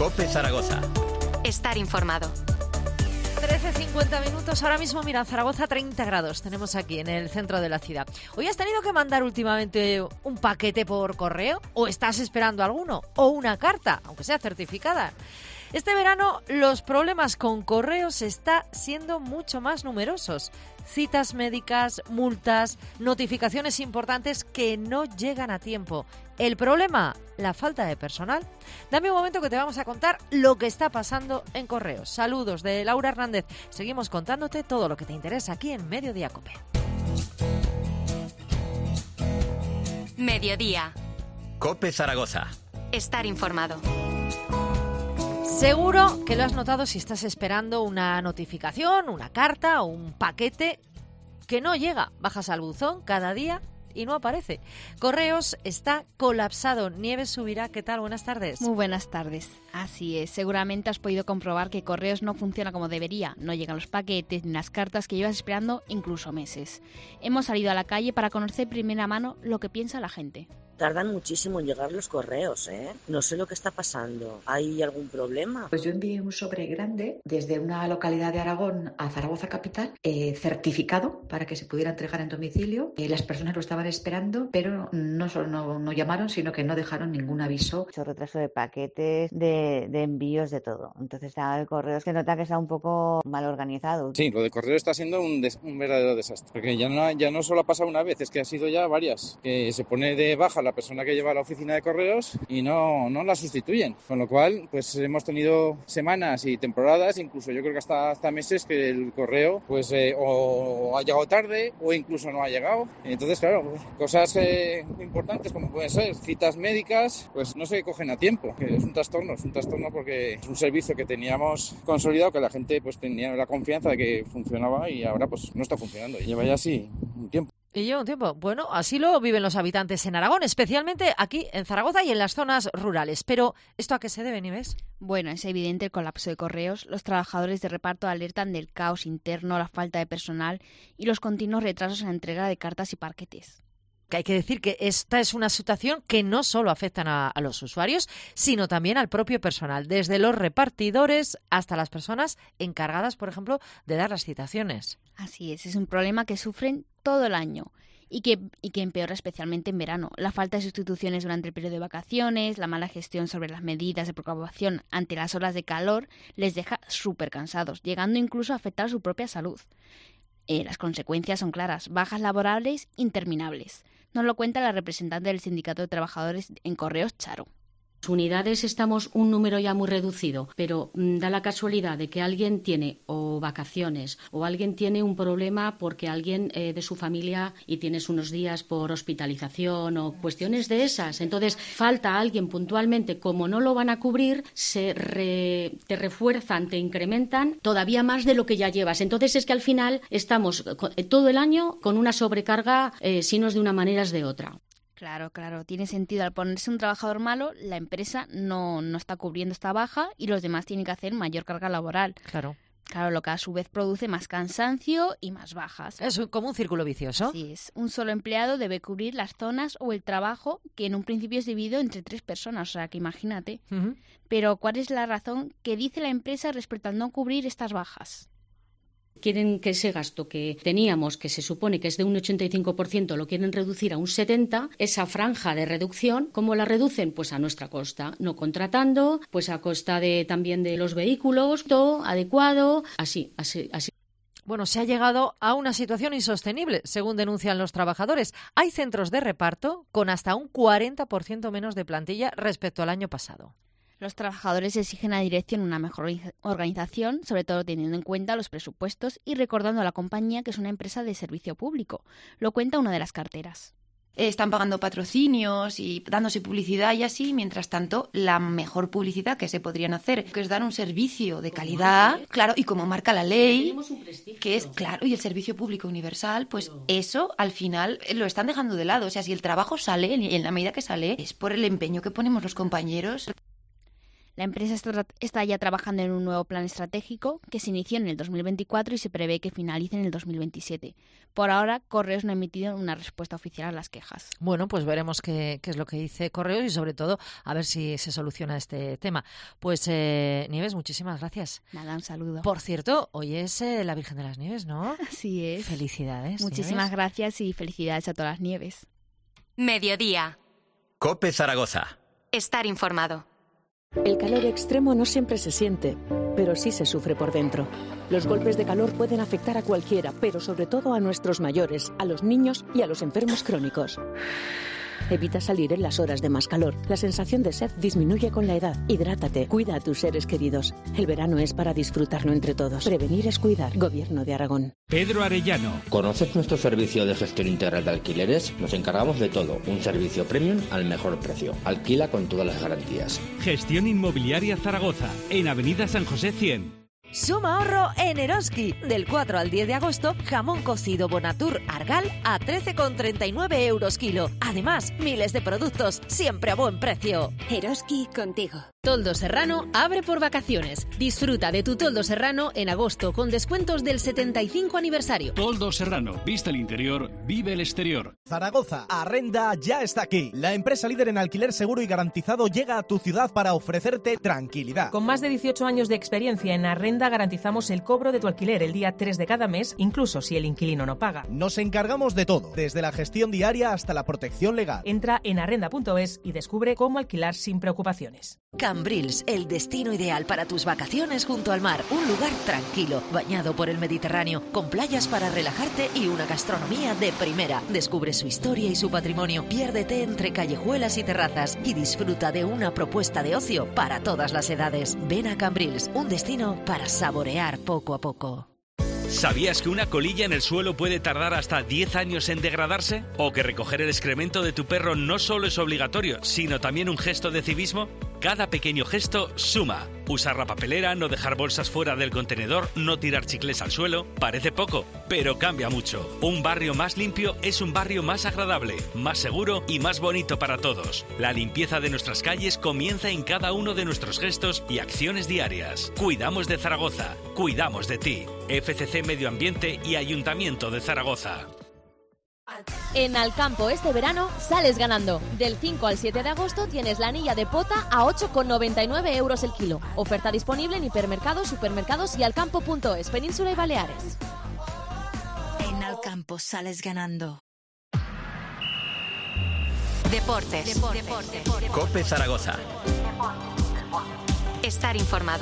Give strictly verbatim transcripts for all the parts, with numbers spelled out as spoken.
COPE Zaragoza. Estar informado. trece cincuenta minutos, ahora mismo, mira, Zaragoza treinta grados tenemos aquí en el centro de la ciudad. ¿Hoy has tenido que mandar últimamente un paquete por correo? ¿O estás esperando alguno? ¿O una carta, aunque sea certificada? Este verano los problemas con correos están siendo mucho más numerosos. Citas médicas, multas, notificaciones importantes que no llegan a tiempo. ¿El problema? La falta de personal. Dame un momento que te vamos a contar lo que está pasando en correos. Saludos de Laura Hernández. Seguimos contándote todo lo que te interesa aquí en Mediodía COPE. Mediodía. COPE Zaragoza. Estar informado. Seguro que lo has notado si estás esperando una notificación, una carta o un paquete que no llega. Bajas al buzón cada día y no aparece. Correos está colapsado. Nieves Subirá, ¿qué tal? Buenas tardes. Muy buenas tardes. Así es, seguramente has podido comprobar que Correos no funciona como debería. No llegan los paquetes ni las cartas que llevas esperando incluso meses. Hemos salido a la calle para conocer de primera mano lo que piensa la gente. Tardan muchísimo en llegar los correos, ¿eh? No sé lo que está pasando. ¿Hay algún problema? Pues yo envié un sobre grande desde una localidad de Aragón a Zaragoza capital, eh, certificado para que se pudiera entregar en domicilio. Eh, las personas lo estaban esperando, pero no solo no, no llamaron, sino que no dejaron ningún aviso. Mucho retraso de paquetes, de, de envíos, de todo. Entonces el correo se nota que está un poco mal organizado. Sí, lo de correo está siendo un, des, un verdadero desastre. Porque ya no, ya no solo ha pasado una vez, es que ha sido ya varias. Que se pone de baja la persona que lleva a la oficina de correos y no, no la sustituyen. Con lo cual, pues hemos tenido semanas y temporadas, incluso yo creo que hasta, hasta meses, que el correo pues eh, o ha llegado tarde o incluso no ha llegado. Entonces, claro, cosas eh, importantes como pueden ser citas médicas, pues no se cogen a tiempo. Es un trastorno, es un trastorno porque es un servicio que teníamos consolidado, que la gente pues tenía la confianza de que funcionaba y ahora pues no está funcionando. Y lleva ya así un tiempo. Y lleva un tiempo. Bueno, así lo viven los habitantes en Aragón, especialmente aquí en Zaragoza y en las zonas rurales. Pero, ¿esto a qué se debe, Nieves? Bueno, es evidente el colapso de correos. Los trabajadores de reparto alertan del caos interno, la falta de personal y los continuos retrasos en la entrega de cartas y paquetes. Que hay que decir que esta es una situación que no solo afecta a, a los usuarios, sino también al propio personal, desde los repartidores hasta las personas encargadas, por ejemplo, de dar las citaciones. Así es, es un problema que sufren todo el año y que, y que empeora especialmente en verano. La falta de sustituciones durante el periodo de vacaciones, la mala gestión sobre las medidas de precaución ante las olas de calor les deja súper cansados, llegando incluso a afectar su propia salud. Eh, las consecuencias son claras, bajas laborales interminables. Nos lo cuenta la representante del Sindicato de Trabajadores en Correos, Charo. Unidades estamos un número ya muy reducido, pero mmm, da la casualidad de que alguien tiene o vacaciones o alguien tiene un problema porque alguien eh, de su familia y tienes unos días por hospitalización o cuestiones de esas. Entonces falta alguien puntualmente, como no lo van a cubrir, se re, te refuerzan, te incrementan todavía más de lo que ya llevas. Entonces es que al final estamos todo el año con una sobrecarga, eh, si no es de una manera es de otra. Claro, claro, tiene sentido. Al ponerse un trabajador malo, la empresa no, no está cubriendo esta baja y los demás tienen que hacer mayor carga laboral. Claro. Claro, lo que a su vez produce más cansancio y más bajas. Es como un círculo vicioso. Así es. Un solo empleado debe cubrir las zonas o el trabajo que en un principio es dividido entre tres personas, o sea que imagínate. Uh-huh. Pero ¿cuál es la razón que dice la empresa respecto al no cubrir estas bajas? Quieren que ese gasto que teníamos, que se supone que es de un ochenta y cinco por ciento, lo quieren reducir a un setenta por ciento. Esa franja de reducción, ¿cómo la reducen? Pues a nuestra costa, no contratando, pues a costa de también de los vehículos, todo adecuado, así, así, así. Bueno, se ha llegado a una situación insostenible, según denuncian los trabajadores. Hay centros de reparto con hasta un cuarenta por ciento menos de plantilla respecto al año pasado. Los trabajadores exigen a la dirección una mejor organización, sobre todo teniendo en cuenta los presupuestos y recordando a la compañía que es una empresa de servicio público. Lo cuenta una de las carteras. Están pagando patrocinios y dándose publicidad y así, mientras tanto, la mejor publicidad que se podrían hacer, que es dar un servicio de calidad, claro, y como marca la ley, que es, claro, y el servicio público universal, pues eso al final lo están dejando de lado. O sea, si el trabajo sale, en la medida que sale, es por el empeño que ponemos los compañeros. La empresa está, está ya trabajando en un nuevo plan estratégico que se inició en el dos mil veinticuatro y se prevé que finalice en el dos mil veintisiete. Por ahora, Correos no ha emitido una respuesta oficial a las quejas. Bueno, pues veremos qué, qué es lo que dice Correos y sobre todo a ver si se soluciona este tema. Pues eh, Nieves, muchísimas gracias. Nada, un saludo. Por cierto, hoy es eh, la Virgen de las Nieves, ¿no? Así es. Felicidades. Muchísimas Nieves. gracias y felicidades a todas las Nieves. Mediodía. COPE Zaragoza. Estar informado. El calor extremo no siempre se siente, pero sí se sufre por dentro. Los golpes de calor pueden afectar a cualquiera, pero sobre todo a nuestros mayores, a los niños y a los enfermos crónicos. Evita salir en las horas de más calor. La sensación de sed disminuye con la edad. Hidrátate, cuida a tus seres queridos. El verano es para disfrutarlo entre todos. Prevenir es cuidar. Gobierno de Aragón. Pedro Arellano. ¿Conoces nuestro servicio de gestión integral de alquileres? Nos encargamos de todo. Un servicio premium al mejor precio. Alquila con todas las garantías. Gestión Inmobiliaria Zaragoza. En Avenida San José cien. Suma ahorro en Eroski. Del cuatro al diez de agosto, jamón cocido Bonatur Argal a trece con treinta y nueve euros kilo. Además, miles de productos, siempre a buen precio. Eroski contigo. Toldo Serrano abre por vacaciones. Disfruta de tu Toldo Serrano en agosto con descuentos del setenta y cinco aniversario. Toldo Serrano, vista el interior, vive el exterior. Zaragoza, Arrenda ya está aquí. La empresa líder en alquiler seguro y garantizado llega a tu ciudad para ofrecerte tranquilidad. Con más de dieciocho años de experiencia en Arrenda garantizamos el cobro de tu alquiler el día tres de cada mes, incluso si el inquilino no paga. Nos encargamos de todo, desde la gestión diaria hasta la protección legal. Entra en arrenda punto es y descubre cómo alquilar sin preocupaciones. Cambrils, el destino ideal para tus vacaciones junto al mar. Un lugar tranquilo, bañado por el Mediterráneo, con playas para relajarte y una gastronomía de primera. Descubre su historia y su patrimonio. Piérdete entre callejuelas y terrazas y disfruta de una propuesta de ocio para todas las edades. Ven a Cambrils, un destino para saborear poco a poco. ¿Sabías que una colilla en el suelo puede tardar hasta diez años en degradarse? ¿O que recoger el excremento de tu perro no solo es obligatorio, sino también un gesto de civismo? Cada pequeño gesto suma. Usar la papelera, no dejar bolsas fuera del contenedor, no tirar chicles al suelo. Parece poco, pero cambia mucho. Un barrio más limpio es un barrio más agradable, más seguro y más bonito para todos. La limpieza de nuestras calles comienza en cada uno de nuestros gestos y acciones diarias. Cuidamos de Zaragoza, cuidamos de ti. F C C Medio Ambiente y Ayuntamiento de Zaragoza. En Alcampo este verano sales ganando. Del cinco al siete de agosto tienes la anilla de pota a ocho con noventa y nueve euros el kilo. Oferta disponible en hipermercados, supermercados y alcampo punto es, Península y Baleares. En Alcampo sales ganando. Deportes. Deportes. Deportes. COPE Zaragoza. Estar informado.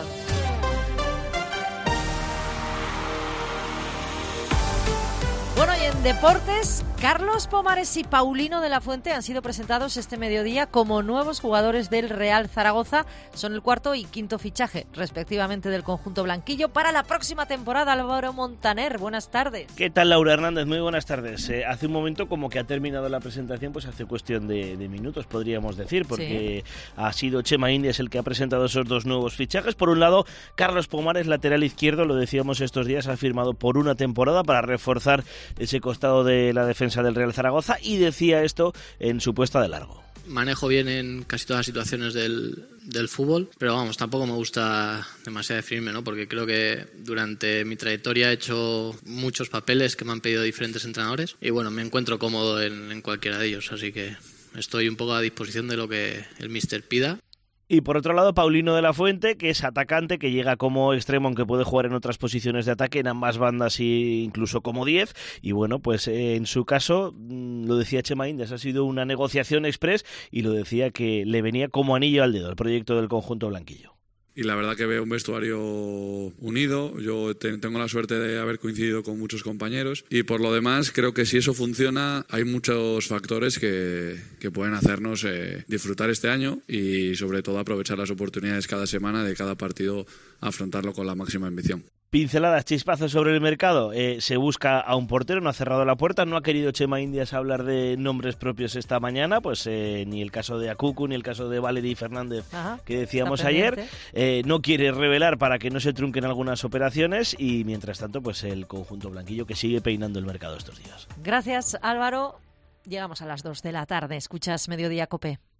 Bueno, y en deportes, Carlos Pomares y Paulino de la Fuente han sido presentados este mediodía como nuevos jugadores del Real Zaragoza. Son el cuarto y quinto fichaje, respectivamente, del conjunto blanquillo para la próxima temporada. Álvaro Montaner, buenas tardes. ¿Qué tal, Laura Hernández? Muy buenas tardes. Eh, hace un momento, como que ha terminado la presentación, pues hace cuestión de, de minutos, podríamos decir, porque sí. Ha sido Chema Indias el que ha presentado esos dos nuevos fichajes. Por un lado, Carlos Pomares, lateral izquierdo, lo decíamos estos días, ha firmado por una temporada para reforzar ese costado de la defensa del Real Zaragoza, y decía esto en su puesta de largo. Manejo bien en casi todas las situaciones del, del fútbol, pero vamos, tampoco me gusta demasiado definirme, ¿no? Porque creo que durante mi trayectoria he hecho muchos papeles que me han pedido diferentes entrenadores y bueno, me encuentro cómodo en, en cualquiera de ellos, así que estoy un poco a disposición de lo que el míster pida. Y por otro lado, Paulino de la Fuente, que es atacante, que llega como extremo, aunque puede jugar en otras posiciones de ataque, en ambas bandas e incluso como diez. Y bueno, pues eh, en su caso, lo decía Chema Indias, ha sido una negociación express y lo decía que le venía como anillo al dedo el proyecto del conjunto blanquillo. Y la verdad que veo un vestuario unido. Yo te, tengo la suerte de haber coincidido con muchos compañeros y por lo demás creo que si eso funciona hay muchos factores que, que pueden hacernos eh, disfrutar este año y sobre todo aprovechar las oportunidades cada semana de cada partido, afrontarlo con la máxima ambición. Pinceladas, chispazos sobre el mercado. Eh, se busca a un portero, no ha cerrado la puerta, no ha querido Chema Indias hablar de nombres propios esta mañana, pues eh, ni el caso de Akuku, ni el caso de Valery Fernández, Ajá, que decíamos ayer. Eh, no quiere revelar para que no se trunquen algunas operaciones y mientras tanto, pues el conjunto blanquillo que sigue peinando el mercado estos días. Gracias, Álvaro. Llegamos a las dos de la tarde. Escuchas Mediodía COPE.